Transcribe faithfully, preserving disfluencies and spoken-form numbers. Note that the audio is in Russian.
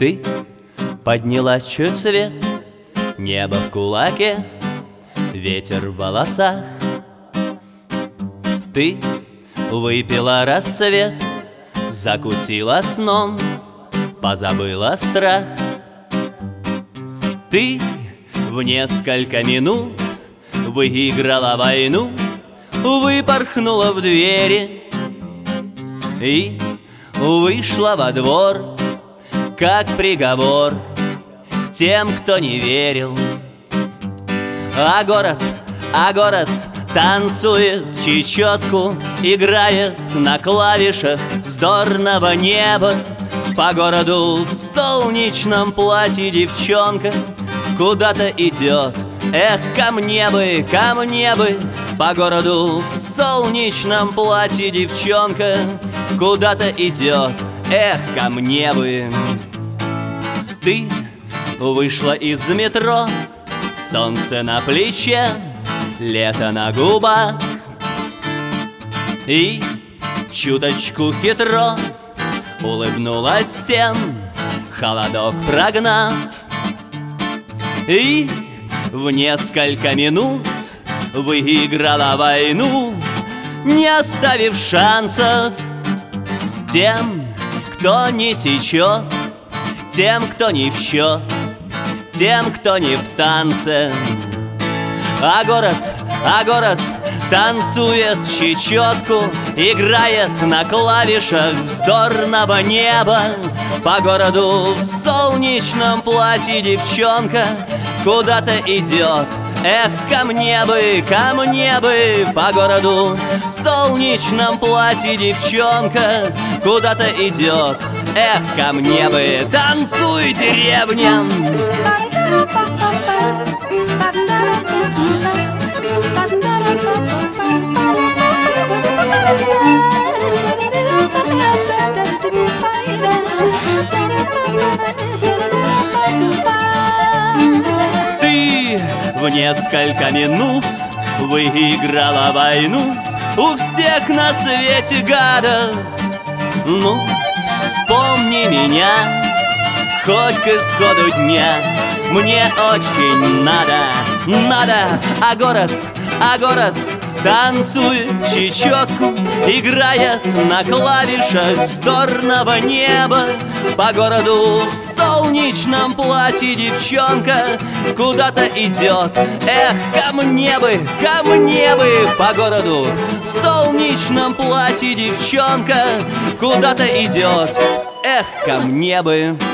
Ты подняла чуть свет, небо в кулаке, ветер в волосах. Ты выпила рассвет, закусила сном, позабыла страх. Ты в несколько минут выиграла войну, выпорхнула в двери и вышла во двор, как приговор тем, кто не верил. А город, а город танцует чечетку, играет на клавишах вздорного неба. По городу в солнечном платье девчонка куда-то идет. Эх, ко мне бы, ко мне бы. По городу в солнечном платье девчонка куда-то идет. Эх, ко мне бы. Ты вышла из метро, солнце на плече, лето на губах, и чуточку хитро улыбнулась всем, холодок прогнав. И в несколько минут выиграла войну, не оставив шансов тем, кто не сечет, тем, кто не в счет, тем, кто не в танце. А город, а город танцует чечетку, играет на клавишах вздорного неба. По городу в солнечном платье девчонка куда-то идет. Эх, ко мне бы, ко мне бы. По городу в солнечном платье девчонка куда-то идет. Эх, ко мне бы. Танцуй, деревня! Ты в несколько минут выиграла войну у всех на свете гадов. Ну, вспомни меня хоть к исходу дня. Мне очень надо, надо. А город, а город танцует чечетку, играет на клавишах вздорного неба. По городу в солнечном платье девчонка куда-то идет. Эх, ко мне бы, ко мне бы. По городу в солнечном платье девчонка куда-то идет. Эх, ко мне бы.